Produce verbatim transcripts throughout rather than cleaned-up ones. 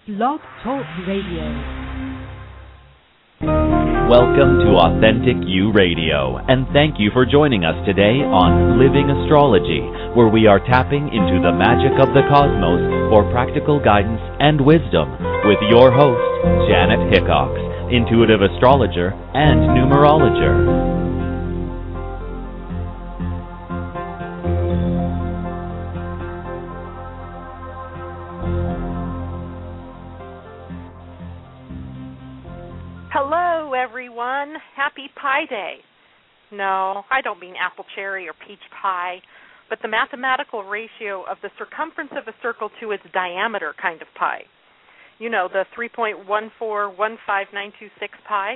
Blog Talk Radio. Welcome to Authentic You Radio, and thank you for joining us today on Living Astrology, where we are tapping into the magic of the cosmos for practical guidance and wisdom with your host, Janet Hickox, intuitive astrologer and numerologer. Hello, everyone. Happy Pie Day. No, I don't mean apple cherry or peach pie, but the mathematical ratio of the circumference of a circle to its diameter kind of pie. You know, the three point one four one five nine two six pi.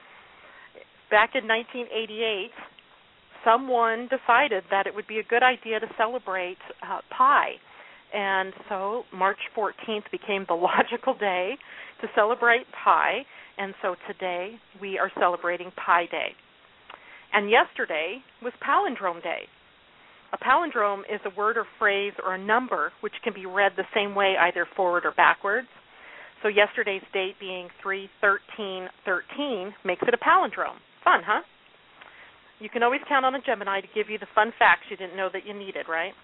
Back in nineteen eighty-eight, someone decided that it would be a good idea to celebrate uh, pi. And so March fourteenth became the logical day to celebrate pi. And so today we are celebrating Pi Day. And yesterday was Palindrome Day. A palindrome is a word or phrase or a number which can be read the same way either forward or backwards. So yesterday's date being three thirteen thirteen makes it a palindrome. Fun, huh? You can always count on a Gemini to give you the fun facts you didn't know that you needed, right?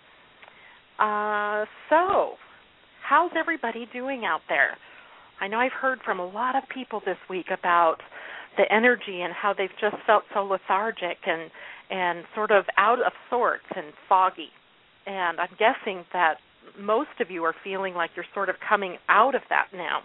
Uh, so, how's everybody doing out there? I know I've heard from a lot of people this week about the energy and how they've just felt so lethargic and, and sort of out of sorts and foggy. And I'm guessing that most of you are feeling like you're sort of coming out of that now.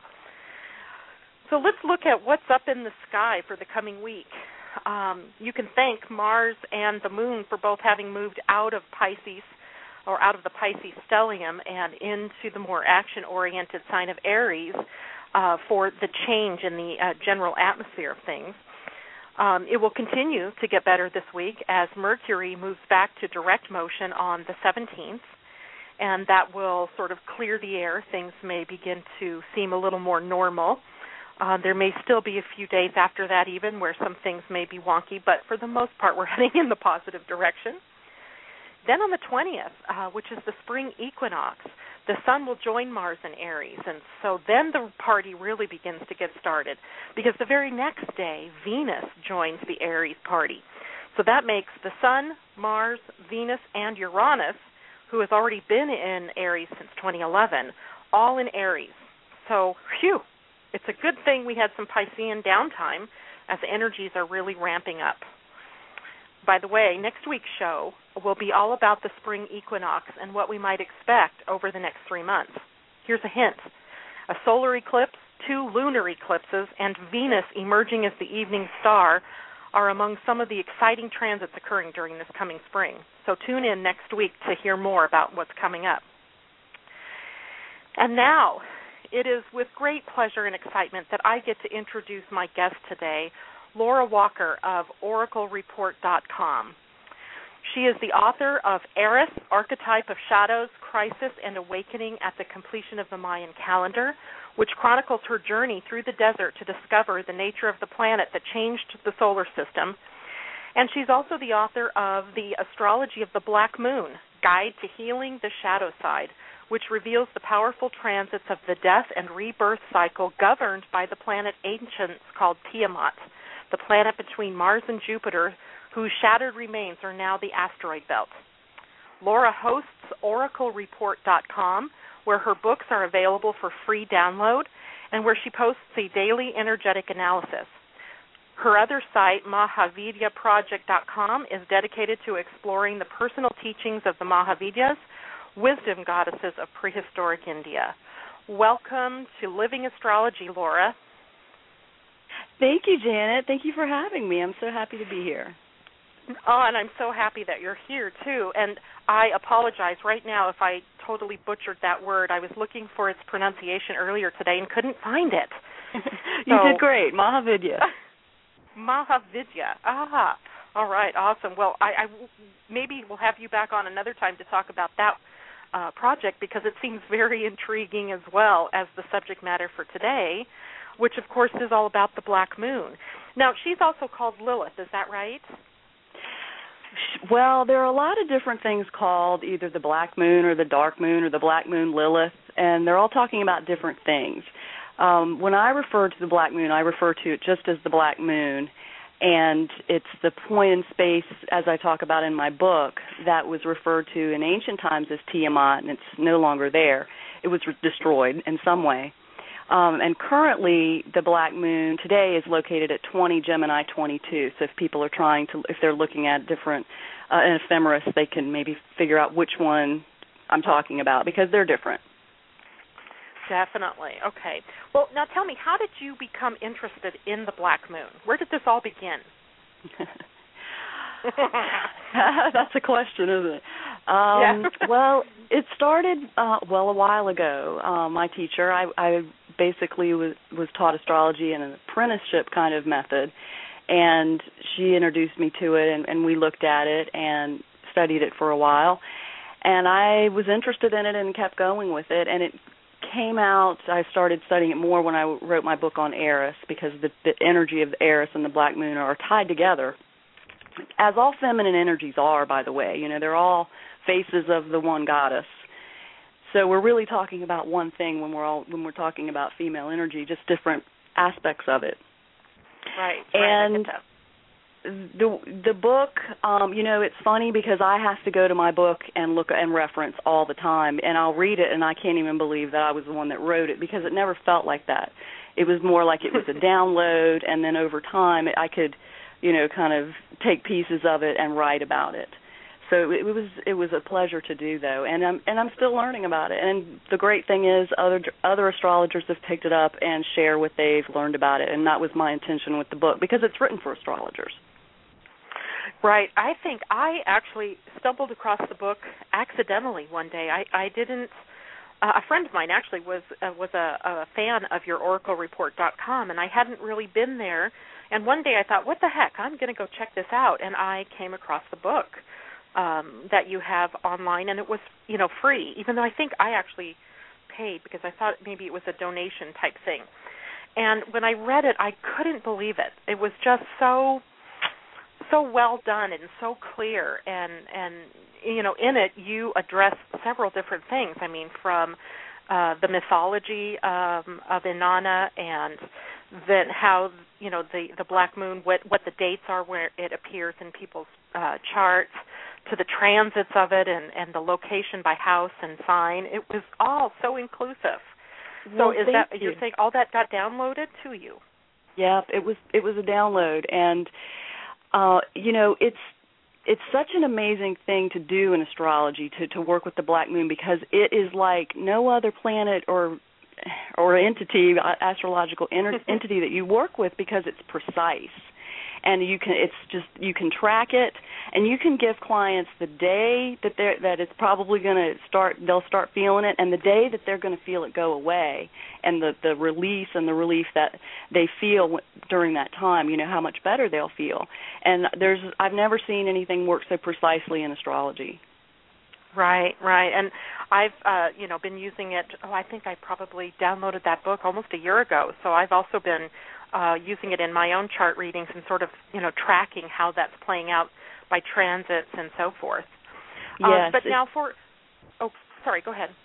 So let's look at what's up in the sky for the coming week. Um, you can thank Mars and the Moon for both having moved out of Pisces or out of the Pisces stellium and into the more action-oriented sign of Aries, Uh, for the change in the uh, general atmosphere of things. Um, it will continue to get better this week as Mercury moves back to direct motion on the seventeenth, and that will sort of clear the air. Things may begin to seem a little more normal. Uh, there may still be a few days after that even where some things may be wonky, but for the most part we're heading in the positive direction. Then on the twentieth, uh, which is the spring equinox, the sun will join Mars in Aries, and so then the party really begins to get started, because the very next day, Venus joins the Aries party. So that makes the sun, Mars, Venus, and Uranus, who has already been in Aries since twenty eleven, all in Aries. So, phew, it's a good thing we had some Piscean downtime as the energies are really ramping up. By the way, next week's show will be all about the spring equinox and what we might expect over the next three months. Here's a hint. A solar eclipse, two lunar eclipses, and Venus emerging as the evening star are among some of the exciting transits occurring during this coming spring. So tune in next week to hear more about what's coming up. And now, it is with great pleasure and excitement that I get to introduce my guest today, Laura Walker of Oracle Report dot com. She is the author of Eris, Archetype of Shadows, Crisis, and Awakening at the Completion of the Mayan Calendar, which chronicles her journey through the desert to discover the nature of the planet that changed the solar system. And she's also the author of The Astrology of the Black Moon, Guide to Healing the Shadow Side, which reveals the powerful transits of the death and rebirth cycle governed by the planet ancients called Tiamat, the planet between Mars and Jupiter, whose shattered remains are now the asteroid belt. Laura hosts Oracle Report dot com, where her books are available for free download and where she posts a daily energetic analysis. Her other site, Mahavidya Project dot com, is dedicated to exploring the personal teachings of the Mahavidyas, wisdom goddesses of prehistoric India. Welcome to Living Astrology, Laura. Thank you, Janet. Thank you for having me. I'm so happy to be here. Oh, and I'm so happy that you're here, too. And I apologize right now if I totally butchered that word. I was looking for its pronunciation earlier today and couldn't find it. You so, did great. Mahavidya. Mahavidya. Ah, all right, awesome. Well, I, I maybe we'll have you back on another time to talk about that uh, project, because it seems very intriguing as well as the subject matter for today, which, of course, is all about the Black Moon. Now, she's also called Lilith. Is that right? Well, there are a lot of different things called either the black moon or the dark moon or the black moon Lilith, and they're all talking about different things. Um, when I refer to the black moon, I refer to it just as the black moon, and it's the point in space, as I talk about in my book, that was referred to in ancient times as Tiamat, and it's no longer there. It was re- destroyed in some way. Um, and currently, the black moon today is located at twenty Gemini twenty-two. So if people are trying to, if they're looking at different uh, ephemeris, they can maybe figure out which one I'm talking about because they're different. Definitely. Okay. Well, now tell me, how did you become interested in the black moon? Where did this all begin? That's a question, isn't it? Um, yeah. Well, it started, uh, well, a while ago. Uh, my teacher, I, I basically was, was taught astrology in an apprenticeship kind of method, and she introduced me to it, and, and we looked at it and studied it for a while. And I was interested in it and kept going with it, and it came out, I started studying it more when I wrote my book on Eris, because the, the energy of the Eris and the black moon are tied together, as all feminine energies are, by the way. You know, they're all faces of the one goddess. So we're really talking about one thing when we're all when we're talking about female energy, just different aspects of it. Right. And right, the the book, um, you know, it's funny because I have to go to my book and look and reference all the time, and I'll read it, and I can't even believe that I was the one that wrote it, because it never felt like that. It was more like it was a download, and then over time I could, you know, kind of take pieces of it and write about it. So it was it was a pleasure to do, though, and I'm and I'm still learning about it. And the great thing is, other other astrologers have picked it up and share what they've learned about it, and that was my intention with the book, because it's written for astrologers. Right. I think I actually stumbled across the book accidentally one day. I, I didn't. Uh, a friend of mine actually was uh, was a, a fan of your oracle report dot com, and I hadn't really been there. And one day I thought, what the heck, I'm going to go check this out. And I came across the book um, that you have online, and it was, you know, free, even though I think I actually paid, because I thought maybe it was a donation type thing. And when I read it, I couldn't believe it. It was just so... so well done and so clear, and, and you know, in it you address several different things. I mean, from uh, the mythology um, of Inanna, and then how, you know, the, the black moon, what, what the dates are where it appears in people's uh, charts, to the transits of it, and, and the location by house and sign. It was all so inclusive. Well, so is that you. you're saying all that got downloaded to you? Yeah, it was it was a download, and Uh, you know, it's it's such an amazing thing to do in astrology, to, to work with the black moon, because it is like no other planet or or entity, astrological entity that you work with, because it's precise. And you can it's just you can track it, and you can give clients the day that they're that it's probably going to start they'll start feeling it, and the day that they're going to feel it go away, and the the release and the relief that they feel during that time. You know, how much better they'll feel. And there's I've never seen anything work so precisely in astrology. Right, right. And I've, uh, you know, been using it, oh, I think I probably downloaded that book almost a year ago. So I've also been uh, using it in my own chart readings and sort of, you know, tracking how that's playing out by transits and so forth. Yes. Um, but now for, oh, sorry, go ahead.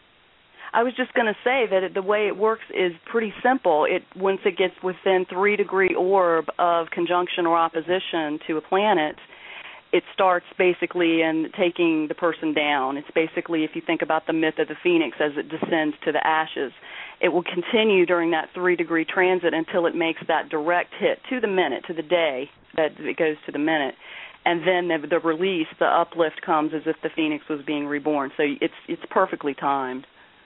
I was just going to say that it, the way it works is pretty simple. It once it gets within three degree orb of conjunction or opposition to a planet, it starts basically in taking the person down. It's basically, if you think about the myth of the phoenix as it descends to the ashes, it will continue during that three-degree transit until it makes that direct hit to the minute, to the day, that it goes to the minute. And then the, the release, the uplift comes as if the phoenix was being reborn. So it's it's perfectly timed.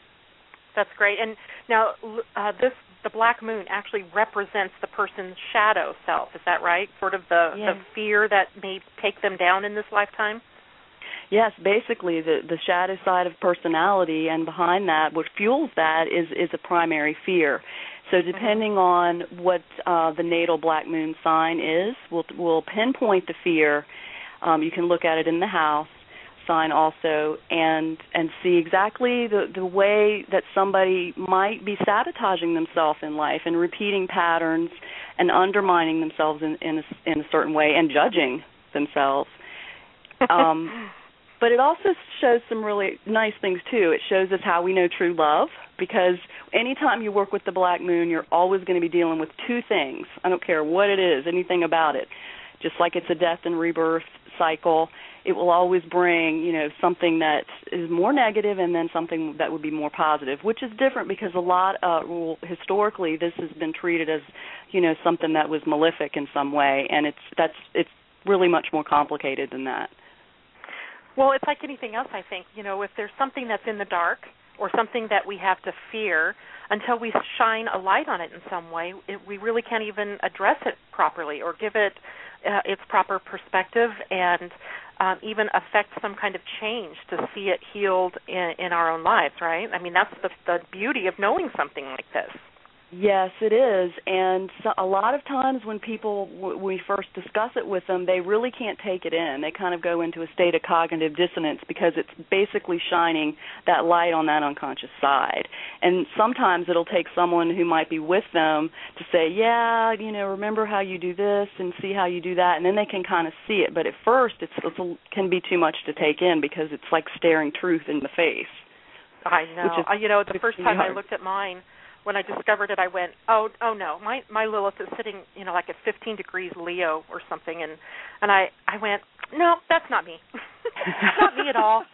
That's great. And now uh, this the black moon actually represents the person's shadow self. Is that right? Sort of the, yeah. the fear that may take them down in this lifetime? Yes, basically the, the shadow side of personality, and behind that, what fuels that is, is a primary fear. So depending mm-hmm. on what uh, the natal black moon sign is, we'll, we'll pinpoint the fear. Um, you can look at it in the house sign also, and and see exactly the, the way that somebody might be sabotaging themselves in life and repeating patterns and undermining themselves in, in, a, in a certain way and judging themselves. Um, but it also shows some really nice things, too. It shows us how we know true love, because anytime you work with the black moon, you're always going to be dealing with two things. I don't care what it is, anything about it. Just like it's a death and rebirth cycle, it will always bring, you know, something that is more negative and then something that would be more positive, which is different because a lot, uh, well, historically, this has been treated as, you know, something that was malefic in some way, and it's that's it's really much more complicated than that. Well, it's like anything else, I think. You know, if there's something that's in the dark or something that we have to fear, until we shine a light on it in some way, it, we really can't even address it properly or give it uh, its proper perspective and um, even affect some kind of change to see it healed in, in our own lives, right? I mean, that's the, the beauty of knowing something like this. Yes, it is, and so a lot of times when people, w- we first discuss it with them, they really can't take it in. They kind of go into a state of cognitive dissonance because it's basically shining that light on that unconscious side. And sometimes it'll take someone who might be with them to say, yeah, you know, remember how you do this and see how you do that, and then they can kind of see it. But at first, it's, it's a, can be too much to take in because it's like staring truth in the face. I know. Which is, uh, you know, the first time hard. I looked at mine, when I discovered it, I went, oh, oh no, my my Lilith is sitting, you know, like at fifteen degrees Leo or something, and and I I went, no, that's not me, not me at all.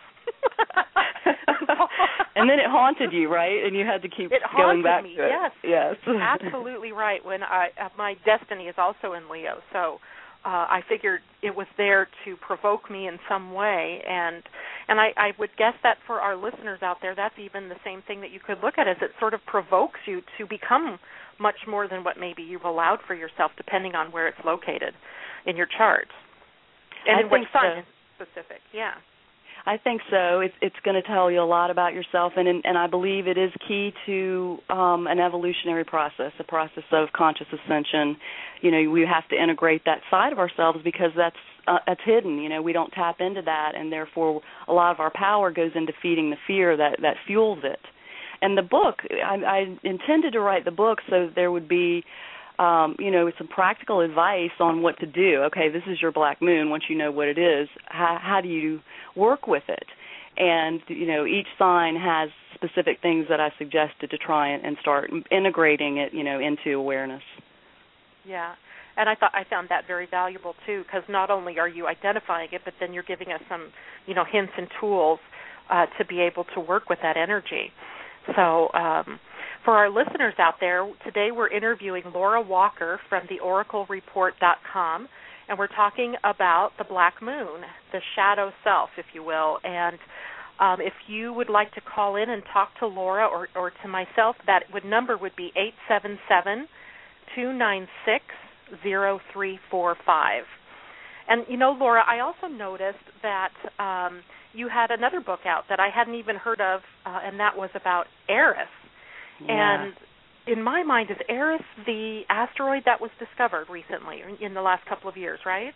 And then it haunted you, right? And you had to keep it going back me, to it. Yes, yes, absolutely right. When I uh, my destiny is also in Leo, so. Uh, I figured it was there to provoke me in some way, and and I, I would guess that for our listeners out there, that's even the same thing that you could look at, as it sort of provokes you to become much more than what maybe you've allowed for yourself, depending on where it's located in your chart, and I in which think sign so. specific. Yeah. I think so. It's, it's going to tell you a lot about yourself, and and I believe it is key to um, an evolutionary process, a process of conscious ascension. You know, we have to integrate that side of ourselves because that's uh, that's hidden. You know, we don't tap into that, and therefore a lot of our power goes into feeding the fear that, that fuels it. And the book, I, I intended to write the book so there would be Um, you know, some practical advice on what to do. Okay, this is your black moon. Once you know what it is, how, how do you work with it? And, you know, each sign has specific things that I suggested to try and, and start integrating it, you know, into awareness. Yeah, and I thought I found that very valuable, too, because not only are you identifying it, but then you're giving us some, you know, hints and tools uh, to be able to work with that energy. So, um for our listeners out there, today we're interviewing Laura Walker from the oracle report dot com, and we're talking about the black moon, the shadow self, if you will. And um, if you would like to call in and talk to Laura or, or to myself, that would number would be eight seven seven, two nine six, zero three four five. And, you know, Laura, I also noticed that um, you had another book out that I hadn't even heard of, uh, and that was about Eris. Yeah. And in my mind, is Eris the asteroid that was discovered recently, in the last couple of years, right?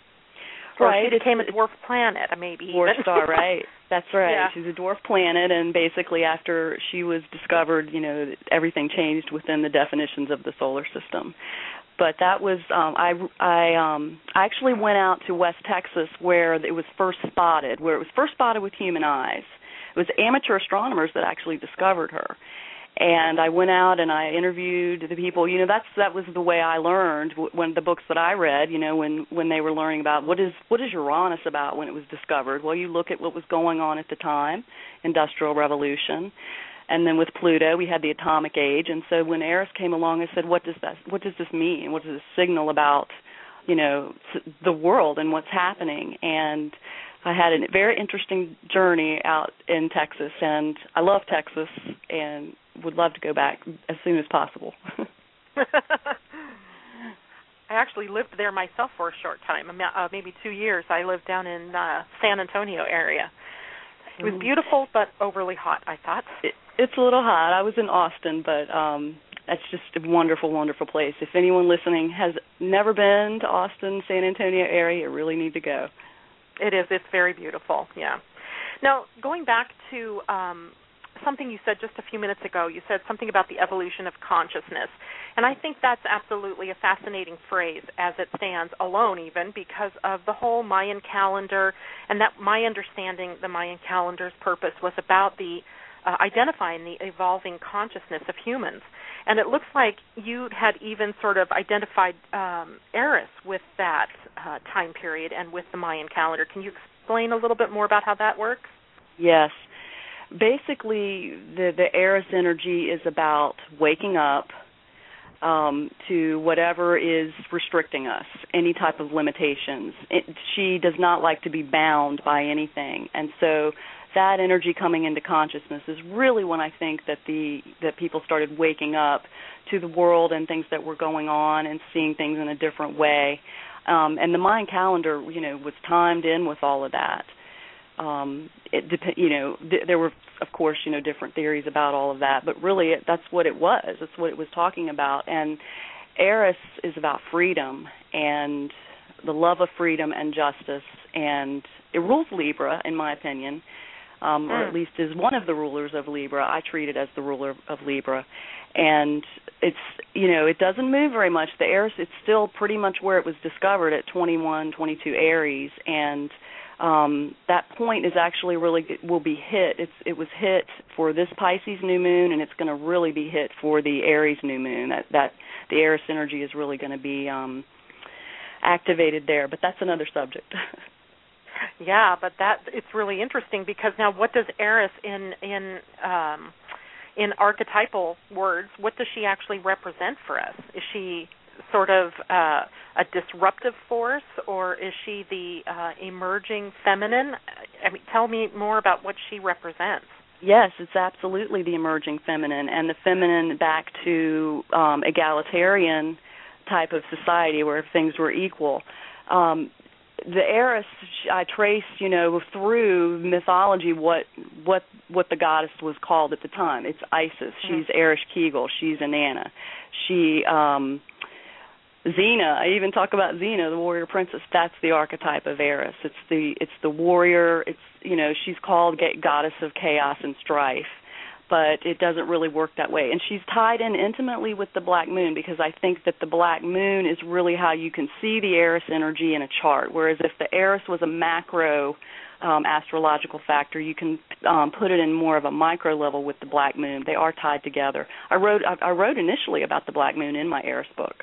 Right. Or she became a dwarf planet, maybe. Dwarf even. star, right. That's right. Yeah. She's a dwarf planet, and basically after she was discovered, you know, everything changed within the definitions of the solar system. But that was, um, I, I, um, I actually went out to West Texas where it was first spotted, where it was first spotted with human eyes. It was amateur astronomers that actually discovered her. And I went out and I interviewed the people. You know, that's that was the way I learned when the books that I read. You know, when when they were learning about what is what is Uranus about when it was discovered. Well, you look at what was going on at the time, Industrial Revolution, and then with Pluto we had the Atomic Age. And so when Eris came along, I said, what does that? What does this mean? What does this signal about, you know, the world and what's happening? And I had a very interesting journey out in Texas, and I love Texas and would love to go back as soon as possible. I actually lived there myself for a short time, uh, maybe two years. I lived down in uh, San Antonio area. It was beautiful, but overly hot, I thought. It, it's a little hot. I was in Austin, but um, that's just a wonderful, wonderful place. If anyone listening has never been to Austin, San Antonio area, you really need to go. It is. It's very beautiful, yeah. Now, going back to um, something you said just a few minutes ago. You said something about the evolution of consciousness. And I think that's absolutely a fascinating phrase as it stands alone, even because of the whole Mayan calendar, and that my understanding the Mayan calendar's purpose was about the uh, identifying the evolving consciousness of humans. And it looks like you had even sort of identified um, Eris with that uh, time period and with the Mayan calendar. Can you explain a little bit more about how that works? Yes. Basically, the, the Eris energy is about waking up um, to whatever is restricting us, any type of limitations. It, she does not like to be bound by anything. And so that energy coming into consciousness is really when I think that the that people started waking up to the world and things that were going on and seeing things in a different way. Um, and the Mayan calendar, you know, was timed in with all of that. Um, it dep- you know, th- there were, of course, you know, different theories about all of that, but really it, that's what it was. That's what it was talking about. And Eris is about freedom and the love of freedom and justice, and it rules Libra, in my opinion, um, or at least is one of the rulers of Libra. I treat it as the ruler of Libra. And it's, you know, it doesn't move very much. The Eris, it's still pretty much where it was discovered at twenty-one, twenty-two Aries, and um, that point is actually really, will be hit. It's, it was hit for this Pisces new moon, and it's going to really be hit for the Aries new moon. That, that the Eris energy is really going to be um, activated there, but that's another subject. Yeah, but that it's really interesting because now what does Eris in in um, in archetypal words, what does she actually represent for us? Is she sort of uh, a disruptive force, or is she the uh, emerging feminine? I mean, tell me more about what she represents. Yes, it's absolutely the emerging feminine, and the feminine back to um, egalitarian type of society where things were equal. Um, the Eris, I trace, you know, through mythology what what what the goddess was called at the time. It's Isis. Mm-hmm. She's Ereshkigal. She's Inanna. She, um, Xena. I even talk about Xena, the warrior princess. That's the archetype of Eris. It's the it's the warrior. It's, you know, she's called goddess of chaos and strife, but it doesn't really work that way. And she's tied in intimately with the black moon, because I think that the black moon is really how you can see the Eris energy in a chart, whereas if the Eris was a macro um, astrological factor, you can um, put it in more of a micro level with the black moon. They are tied together. I wrote I, I wrote initially about the black moon in my Eris book.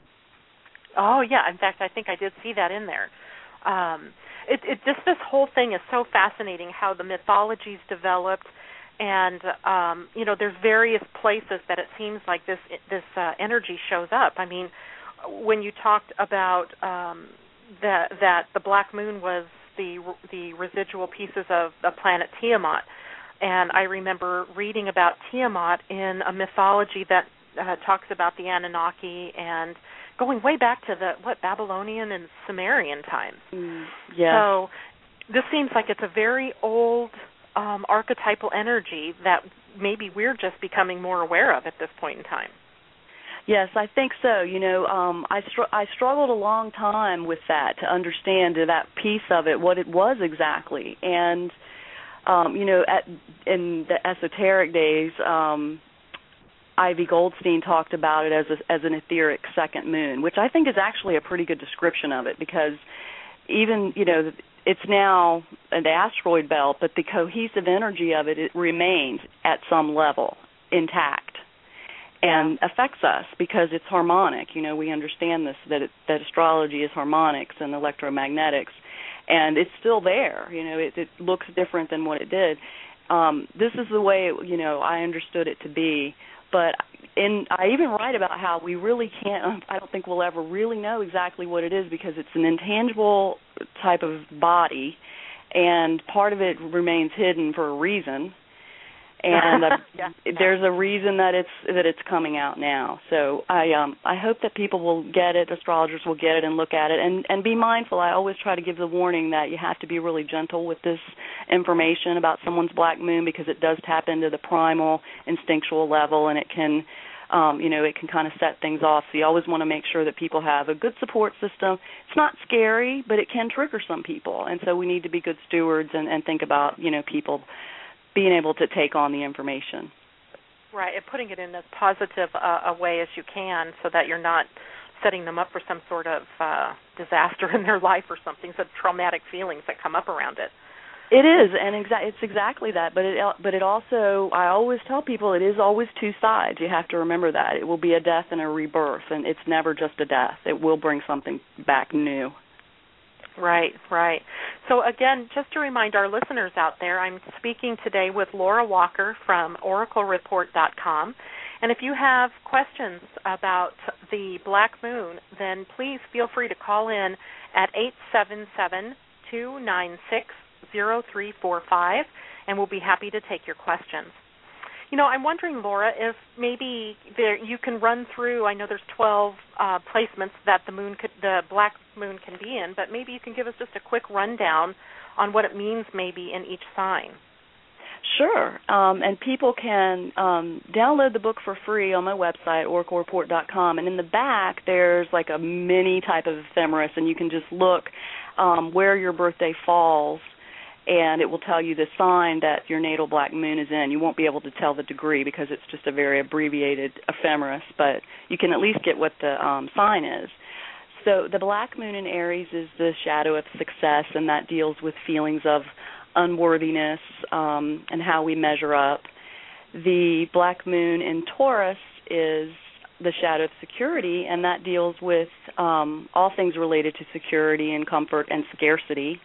Oh, yeah. In fact, I think I did see that in there. Um, it, it just this whole thing is so fascinating, how the mythology's developed. And, um, you know, there's various places that it seems like this this uh, energy shows up. I mean, when you talked about um, that that the black moon was the the residual pieces of the planet Tiamat, and I remember reading about Tiamat in a mythology that uh, talks about the Anunnaki and going way back to the, what, Babylonian and Sumerian times. Mm, yeah. So this seems like it's a very old Um, archetypal energy that maybe we're just becoming more aware of at this point in time. Yes, I think so. You know, um, I str- I struggled a long time with that, to understand that piece of it, what it was exactly. And, um, you know, at, in the esoteric days, um, Ivy Goldstein talked about it as a, as an etheric second moon, which I think is actually a pretty good description of it, because even, you know, it's now an asteroid belt, but the cohesive energy of it, it remains at some level intact and affects us because it's harmonic. You know, we understand this, that it, that astrology is harmonics and electromagnetics, and it's still there. You know, it, it looks different than what it did. Um, this is the way, it, you know, I understood it to be. But in, I even write about how we really can't, I don't think we'll ever really know exactly what it is, because it's an intangible type of body, and part of it remains hidden for a reason. And uh, yeah. there's a reason that it's that it's coming out now. So I um I hope that people will get it, astrologers will get it and look at it, and, and be mindful. I always try to give the warning that you have to be really gentle with this information about someone's black moon, because it does tap into the primal instinctual level, and it can um, you know, it can kind of set things off. So you always want to make sure that people have a good support system. It's not scary, but it can trigger some people, and so we need to be good stewards and, and think about, you know, people being able to take on the information. Right, and putting it in as positive uh, a way as you can so that you're not setting them up for some sort of uh, disaster in their life or something, some traumatic feelings that come up around it. It is, and exa- it's exactly that. But it, but it also, I always tell people, it is always two sides. You have to remember that. It will be a death and a rebirth, and it's never just a death. It will bring something back new. Right, right. So again, just to remind our listeners out there, I'm speaking today with Laura Walker from oracle report dot com. And if you have questions about the Black Moon, then please feel free to call in at eight seven seven, two nine six, zero three four five, and we'll be happy to take your questions. You know, I'm wondering, Laura, if maybe there you can run through, I know there's twelve uh, placements that the moon could, the Black Moon can be in, but maybe you can give us just a quick rundown on what it means maybe in each sign. Sure, um, and people can um, download the book for free on my website, oracle report dot com, and in the back there's like a mini type of ephemeris, and you can just look um, where your birthday falls, and it will tell you the sign that your natal Black Moon is in. You won't be able to tell the degree because it's just a very abbreviated ephemeris, but you can at least get what the um, sign is. So the Black Moon in Aries is the shadow of success, and that deals with feelings of unworthiness um, and how we measure up. The Black Moon in Taurus is the shadow of security, and that deals with um, all things related to security and comfort and scarcity,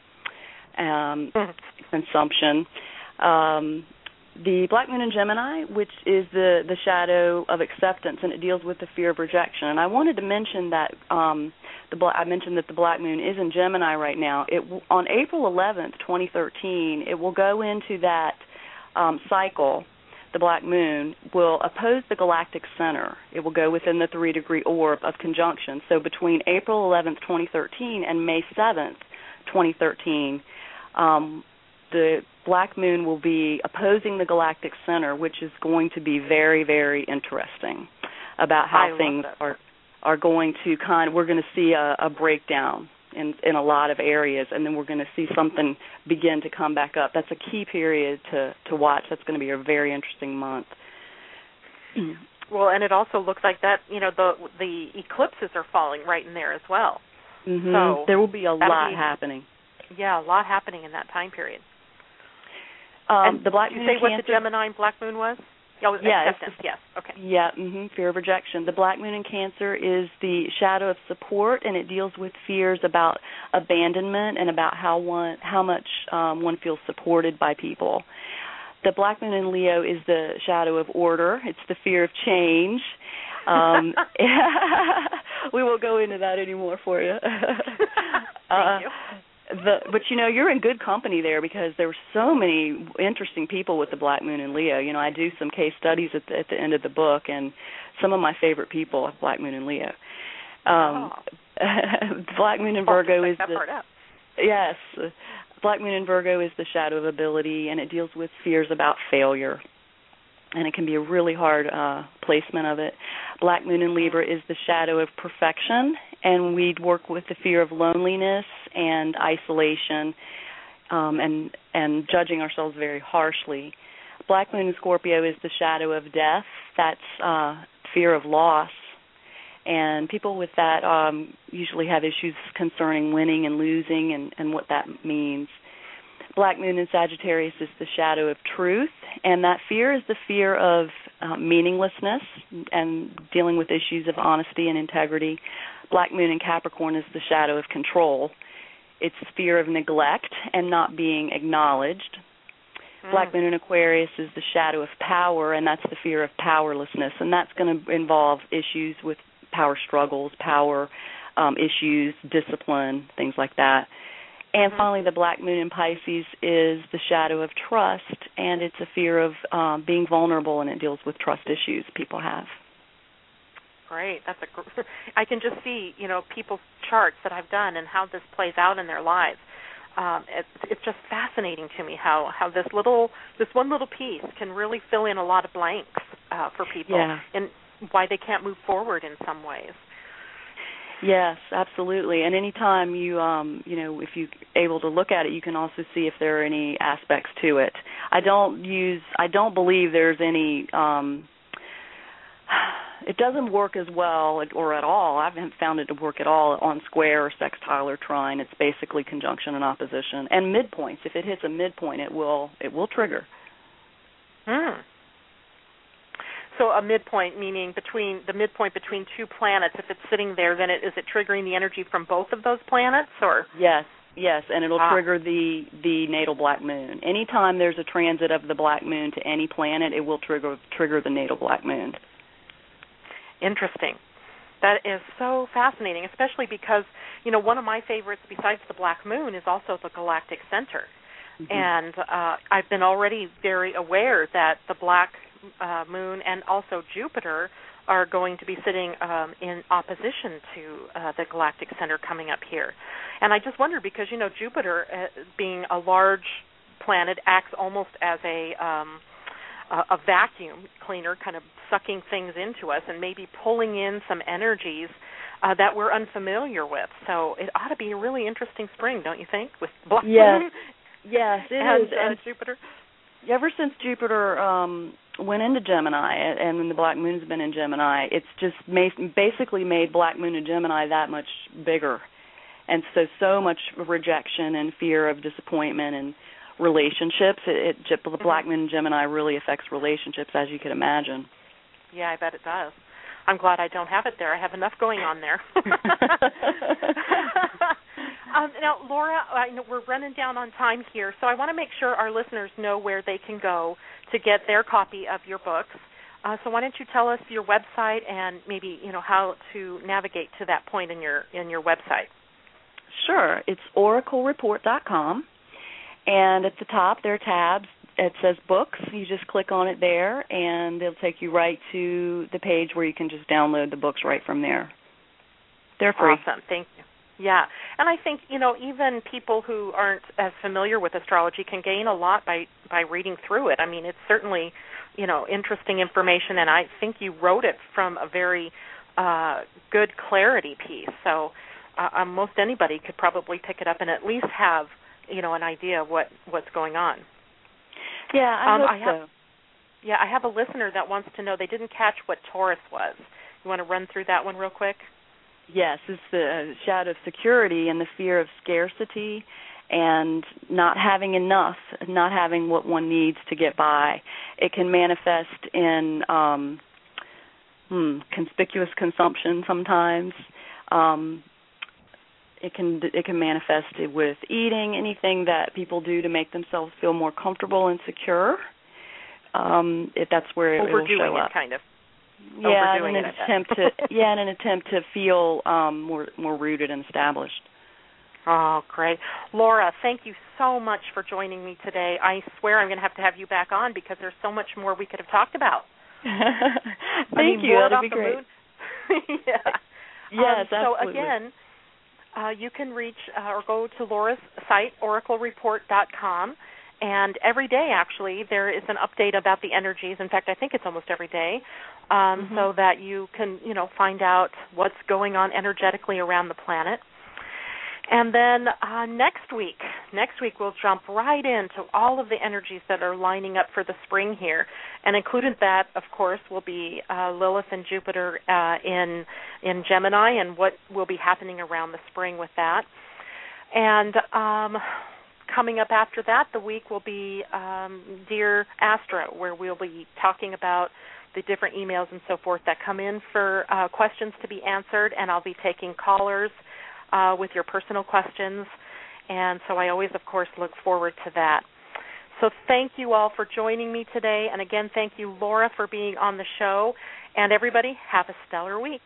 um, consumption. Um, the Black Moon in Gemini, which is the, the shadow of acceptance, and it deals with the fear of rejection. And I wanted to mention that um, the Bla- I mentioned that the Black Moon is in Gemini right now. It w- on April eleventh, twenty thirteen, it will go into that um, cycle. The Black Moon will oppose the galactic center. It will go within the three-degree orb of conjunction. So between April eleventh, twenty thirteen, and May seventh, twenty thirteen, um, the Black Moon will be opposing the galactic center, which is going to be very, very interesting about how I things are are going to kind of, we're going to see a, a breakdown in, in a lot of areas, and then we're going to see something begin to come back up. That's a key period to, to watch. That's going to be a very interesting month. Well, and it also looks like that, you know, the the eclipses are falling right in there as well. Mm-hmm. So there will be a lot be, happening. Yeah, a lot happening in that time period. Um, and the Black did you Moon say what Cancer, the Gemini and Black Moon was? Oh, yeah, acceptance, yes. Okay. Yeah, mm-hmm, fear of rejection. The Black Moon in Cancer is the shadow of support, and it deals with fears about abandonment and about how one how much um, one feels supported by people. The Black Moon in Leo is the shadow of order. It's the fear of change. Um, we won't go into that anymore for you. Thank uh, you. The, but, you know, you're in good company there because there were so many interesting people with the Black Moon in Leo. You know, I do some case studies at the, at the end of the book, and some of my favorite people have Black Moon in Leo. Um, oh. Black Moon in oh, Virgo is that the... part up. Yes. Black Moon in Virgo is the shadow of ability, and it deals with fears about failure. And it can be a really hard uh, placement of it. Black Moon in Libra is the shadow of perfection, and we'd work with the fear of loneliness and isolation um, and, and judging ourselves very harshly. Black Moon in Scorpio is the shadow of death. That's uh, fear of loss. And people with that um, usually have issues concerning winning and losing and, and what that means. Black Moon in Sagittarius is the shadow of truth, and that fear is the fear of uh, meaninglessness and dealing with issues of honesty and integrity. Black Moon in Capricorn is the shadow of control. It's fear of neglect and not being acknowledged. Mm. Black Moon in Aquarius is the shadow of power, and that's the fear of powerlessness, and that's going to involve issues with power struggles, power um, issues, discipline, things like that. And finally, the Black Moon in Pisces is the shadow of trust, and it's a fear of um, being vulnerable, and it deals with trust issues people have. Great. That's a. Gr- I can just see, you know, people's charts that I've done and how this plays out in their lives. Um, it, it's just fascinating to me how, how this little, this one little piece can really fill in a lot of blanks uh, for people, yeah. and why they can't move forward in some ways. Yes, absolutely. And anytime you, um, you know, if you're able to look at it, you can also see if there are any aspects to it. I don't use. I don't believe there's any. Um, it doesn't work as well or at all. I haven't found it to work at all on square or sextile or trine. It's basically conjunction and opposition and midpoints. If it hits a midpoint, it will it will trigger. Hmm. So a midpoint, meaning between the midpoint between two planets. If it's sitting there, then it, is it triggering the energy from both of those planets, or? Yes, yes, and it'll ah. trigger the the natal black moon. Anytime there's a transit of the black moon to any planet, it will trigger trigger the natal black moon. Interesting. That is so fascinating, especially because, you know, one of my favorites besides the black moon is also the galactic center. Mm-hmm. And uh, I've been already very aware that the black uh, moon and also Jupiter are going to be sitting um, in opposition to uh, the galactic center coming up here. And I just wonder because, you know, Jupiter, uh, being a large planet, acts almost as a... Um, a vacuum cleaner, kind of sucking things into us and maybe pulling in some energies uh, that we're unfamiliar with. So it ought to be a really interesting spring, don't you think, with Black yes. Moon yes, it and, is. Uh, and Jupiter? Ever since Jupiter um, went into Gemini and when the Black Moon's been in Gemini, it's just made, basically made Black Moon and Gemini that much bigger. And so, so much rejection and fear of disappointment and relationships. It, it the Black Moon and Gemini really affects relationships, as you could imagine. Yeah, I bet it does. I'm glad I don't have it there. I have enough going on there. um, now, Laura, I know we're running down on time here, so I want to make sure our listeners know where they can go to get their copy of your books. Uh, so why don't you tell us your website and maybe, you know, how to navigate to that point in your in your website? Sure. It's oracle report dot com. And at the top, there are tabs. It says books. You just click on it there, and it'll take you right to the page where you can just download the books right from there. They're free. Awesome. Thank you. Yeah. And I think, you know, even people who aren't as familiar with astrology can gain a lot by, by reading through it. I mean, it's certainly, you know, interesting information, and I think you wrote it from a very uh, good clarity piece. So uh, most anybody could probably pick it up and at least have, you know, an idea of what, what's going on. Yeah, I um, hope I have, so. Yeah, I have a listener that wants to know, they didn't catch what Taurus was. You want to run through that one real quick? Yes, it's the shadow of security and the fear of scarcity and not having enough, not having what one needs to get by. It can manifest in um, hmm, conspicuous consumption sometimes. Um It can it can manifest it with eating, anything that people do to make themselves feel more comfortable and secure. Um, if that's where it will show up, it, kind of. Yeah, in Overdoing an it, attempt to yeah, in an attempt to feel um, more more rooted and established. Oh, great, Laura! Thank you so much for joining me today. I swear I'm going to have to have you back on because there's so much more we could have talked about. Thank I mean, you. That'd be the great. Moon. yeah. Yes, um, absolutely. So again. Uh, you can reach uh, or go to Laura's site, oracle report dot com, and every day, actually, there is an update about the energies. In fact, I think it's almost every day, um, mm-hmm. so that you can, you know, find out what's going on energetically around the planet. And then uh, next week, next week we'll jump right into all of the energies that are lining up for the spring here. And included that, of course, will be uh, Lilith and Jupiter uh, in in Gemini and what will be happening around the spring with that. And um, coming up after that, the week will be um, Dear Astro, where we'll be talking about the different emails and so forth that come in for uh, questions to be answered, and I'll be taking callers Uh, with your personal questions, and so I always, of course, look forward to that. So thank you all for joining me today, and again, thank you, Laura, for being on the show, and everybody, have a stellar week.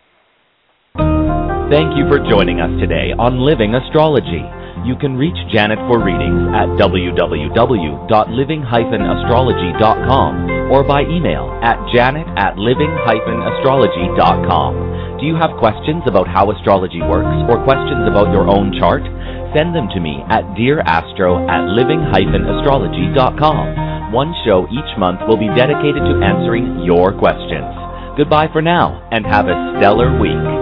Thank you for joining us today on Living Astrology. You can reach Janet for readings at w w w dot living dash astrology dot com or by email at janet at living dash astrology dot com. Do you have questions about how astrology works or questions about your own chart? Send them to me at dearastro at living dash astrology dot com. One show each month will be dedicated to answering your questions. Goodbye for now, and have a stellar week.